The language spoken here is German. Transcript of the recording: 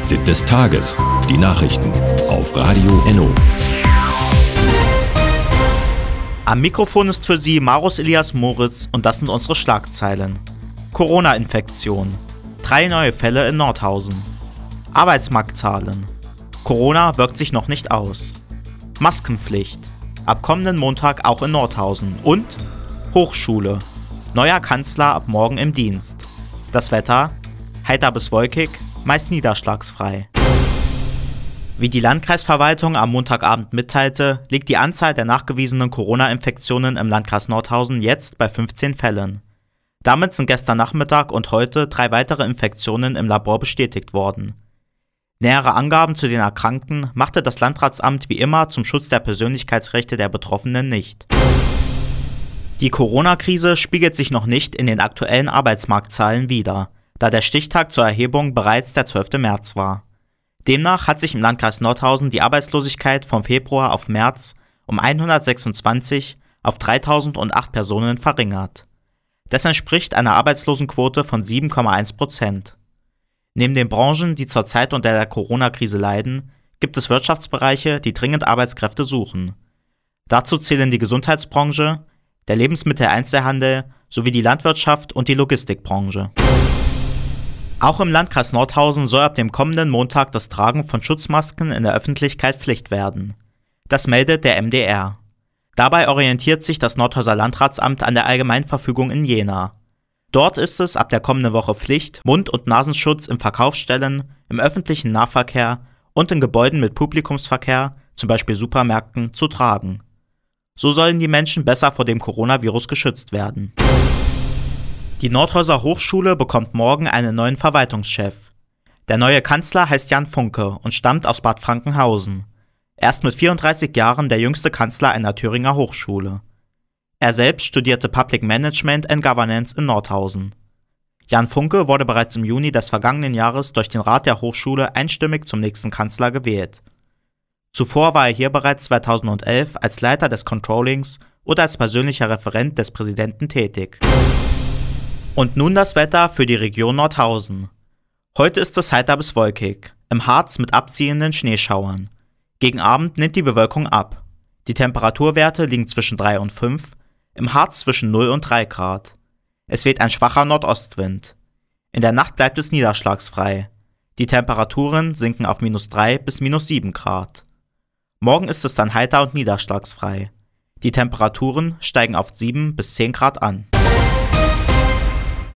Fazit des Tages. Die Nachrichten auf Radio Enno. Am Mikrofon ist für Sie Marus Elias Moritz und das sind unsere Schlagzeilen. Corona-Infektion. 3 neue Fälle in Nordhausen. Arbeitsmarktzahlen. Corona wirkt sich noch nicht aus. Maskenpflicht. Ab kommenden Montag auch in Nordhausen. Und Hochschule. Neuer Kanzler ab morgen im Dienst. Das Wetter. Heiter bis wolkig, meist niederschlagsfrei. Wie die Landkreisverwaltung am Montagabend mitteilte, liegt die Anzahl der nachgewiesenen Corona-Infektionen im Landkreis Nordhausen jetzt bei 15 Fällen. Damit sind gestern Nachmittag und heute 3 weitere Infektionen im Labor bestätigt worden. Nähere Angaben zu den Erkrankten machte das Landratsamt wie immer zum Schutz der Persönlichkeitsrechte der Betroffenen nicht. Die Corona-Krise spiegelt sich noch nicht in den aktuellen Arbeitsmarktzahlen wider, da der Stichtag zur Erhebung bereits der 12. März war. Demnach hat sich im Landkreis Nordhausen die Arbeitslosigkeit vom Februar auf März um 126 auf 3.008 Personen verringert. Das entspricht einer Arbeitslosenquote von 7,1%. Neben den Branchen, die zurzeit unter der Corona-Krise leiden, gibt es Wirtschaftsbereiche, die dringend Arbeitskräfte suchen. Dazu zählen die Gesundheitsbranche, der Lebensmitteleinzelhandel sowie die Landwirtschaft und die Logistikbranche. Auch im Landkreis Nordhausen soll ab dem kommenden Montag das Tragen von Schutzmasken in der Öffentlichkeit Pflicht werden. Das meldet der MDR. Dabei orientiert sich das Nordhauser Landratsamt an der Allgemeinverfügung in Jena. Dort ist es ab der kommenden Woche Pflicht, Mund- und Nasenschutz in Verkaufsstellen, im öffentlichen Nahverkehr und in Gebäuden mit Publikumsverkehr, zum Beispiel Supermärkten, zu tragen. So sollen die Menschen besser vor dem Coronavirus geschützt werden. Die Nordhauser Hochschule bekommt morgen einen neuen Verwaltungschef. Der neue Kanzler heißt Jan Funke und stammt aus Bad Frankenhausen. Er ist mit 34 Jahren der jüngste Kanzler einer Thüringer Hochschule. Er selbst studierte Public Management and Governance in Nordhausen. Jan Funke wurde bereits im Juni des vergangenen Jahres durch den Rat der Hochschule einstimmig zum nächsten Kanzler gewählt. Zuvor war er hier bereits 2011 als Leiter des Controllings oder als persönlicher Referent des Präsidenten tätig. Und nun das Wetter für die Region Nordhausen. Heute ist es heiter bis wolkig, im Harz mit abziehenden Schneeschauern. Gegen Abend nimmt die Bewölkung ab. Die Temperaturwerte liegen zwischen 3 und 5, im Harz zwischen 0 und 3 Grad. Es weht ein schwacher Nordostwind. In der Nacht bleibt es niederschlagsfrei. Die Temperaturen sinken auf -3 bis -7 Grad. Morgen ist es dann heiter und niederschlagsfrei. Die Temperaturen steigen auf 7 bis 10 Grad an.